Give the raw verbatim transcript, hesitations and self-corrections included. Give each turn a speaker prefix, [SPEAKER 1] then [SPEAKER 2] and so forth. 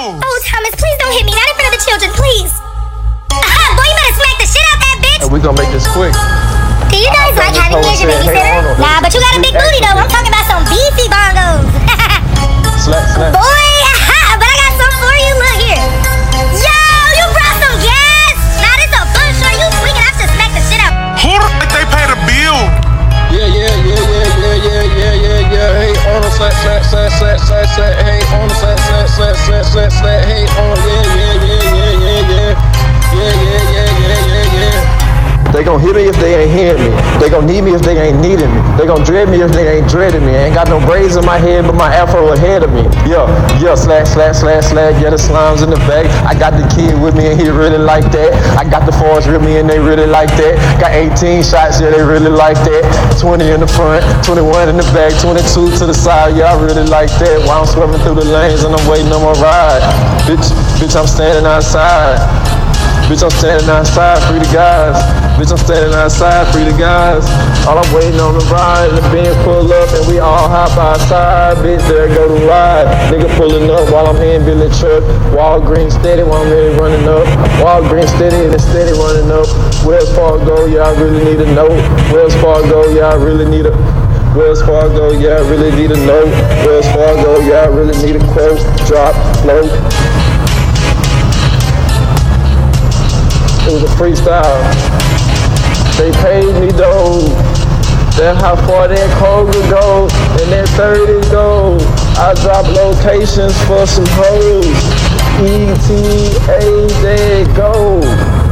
[SPEAKER 1] bills.
[SPEAKER 2] Oh, Thomas, please don't hit me. Not in front of the children, please. Aha, boy, you better smack the shit out that bitch.
[SPEAKER 3] And we gonna make this quick.
[SPEAKER 2] Do you guys like having me as your babysitter? Nah, but you got a big booty though. I'm talking about some beefy bongos.
[SPEAKER 3] Slap, slap.
[SPEAKER 2] Boy, aha, but I got some for you. Look here. Yo, you brought some gas. Now this a bush. Are you tweaking? I should smack the shit out.
[SPEAKER 1] Who the fuck they pay the bill?
[SPEAKER 3] Yeah, yeah, yeah, yeah, yeah, yeah, yeah, yeah, yeah. Hey, on the slap, slap, slap, slap, slap, slap. Hey, on the slap, slap, slap, slap, slap, slap. Hey, on, yeah, yeah, yeah, yeah, yeah, yeah. Yeah, yeah, yeah, yeah, yeah, yeah. They gon' hear me if they ain't hearing me. They gon' need me if they ain't needing me. They gon' dread me if they ain't dreading me. I ain't got no braids in my head, but my afro ahead of me. Yeah, yeah, slash, slash, slash, slash. Yeah, the slimes in the back. I got the kid with me and he really like that. I got the fours with me and they really like that. Got eighteen shots, yeah, they really like that. twenty in the front, twenty-one in the back, twenty-two to the side. Yeah, I really like that. While I'm swerving through the lanes and I'm waiting on my ride. Bitch, bitch, I'm standing outside. Bitch, I'm standing outside, free the guys. Bitch, I'm standing outside, free the guys. All I'm waiting on the ride, the Benz pull up and we all hop outside. Bitch, there go the ride. Nigga pulling up while I'm in Billy truck. Walgreens steady while I'm really running up. Walgreens steady and it's steady running up. Wells Fargo, yeah, I really need a note. Wells Fargo, yeah, I really need a... Wells Fargo, yeah, I really need a note. Wells Fargo, yeah, I really need a quote. Drop, float. It was a freestyle. They paid me though. That's how far that code could go. And that thirty go. I drop locations for some hoes. E T A, there it go.